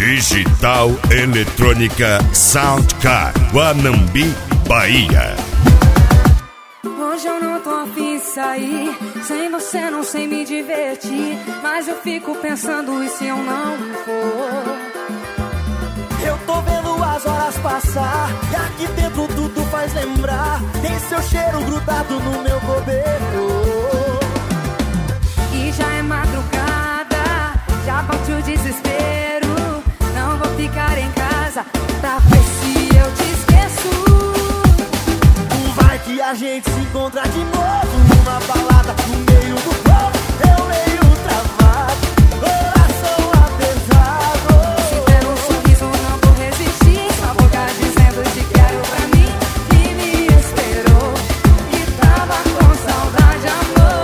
Digital Eletrônica Soundcar, Guanambi, Bahia. Hoje eu não tô afim de sair, sem você não sei me divertir, mas eu fico pensando e se eu não for? Eu tô vendo as horas passar, e aqui dentro tudo faz lembrar, tem seu cheiro grudado no meu cobertor. E já é madrugada, já bate o desespero, não vou ficar em casa pra ver se eu te esqueço. Vai que a gente se encontra de novo numa balada no meio do povo, eu meio travado, coração apertado. Se der um sorriso não vou resistir, sua boca dizendo te quero pra mim, que me esperou, que tava com saudade, amor.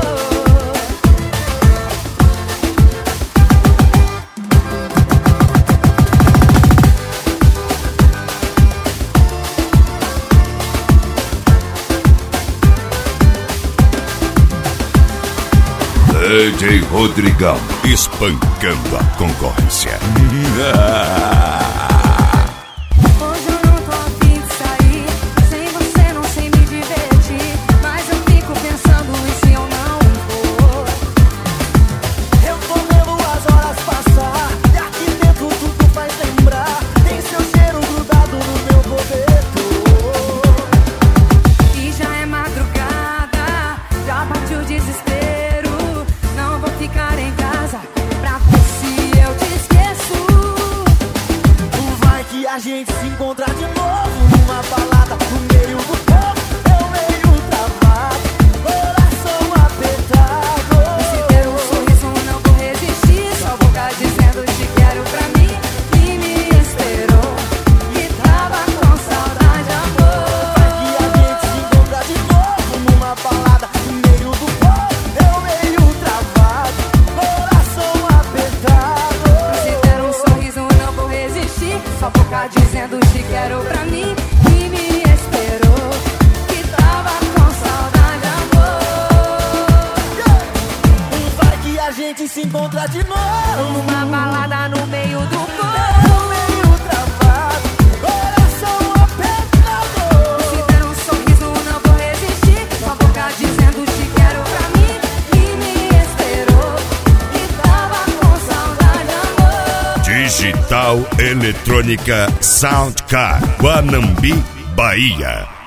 DJ Rodrigão, espancando a concorrência. Hoje eu não tô afim de sair, sem você não sei me divertir, mas eu fico pensando e se eu não for? Eu tô vendo as horas passar, e aqui dentro tudo faz lembrar, tem seu cheiro grudado no meu cobertor. E já é madrugada, já bate o desespero, não vou ficar em casa pra ver se eu te esqueço. Vai que a gente se encontra de novo numa balada no meio do povo, eu meio travado, coração apertado. Se der um sorriso não vou resistir, sua boca dizendo te quero pra mim, que me esperou, que tava com saudade, amor. Vai que a gente se encontra de novo numa balada no meio do povo, eu meio travado, coração apertado. Se der um sorriso não vou resistir, sua boca dizendo te quero pra mim, que me esperou, que tava com saudade, amor. Vai que a gente se encontra de novo Numa balada no meio do eu povo, meio travado, coração apertado. se der um sorriso não vou resistir, sua boca dizendo te quero pra mim, que me esperou, que tava com saudade, amor. Digital Eletrônica Soundcar, Guanambi, Bahia.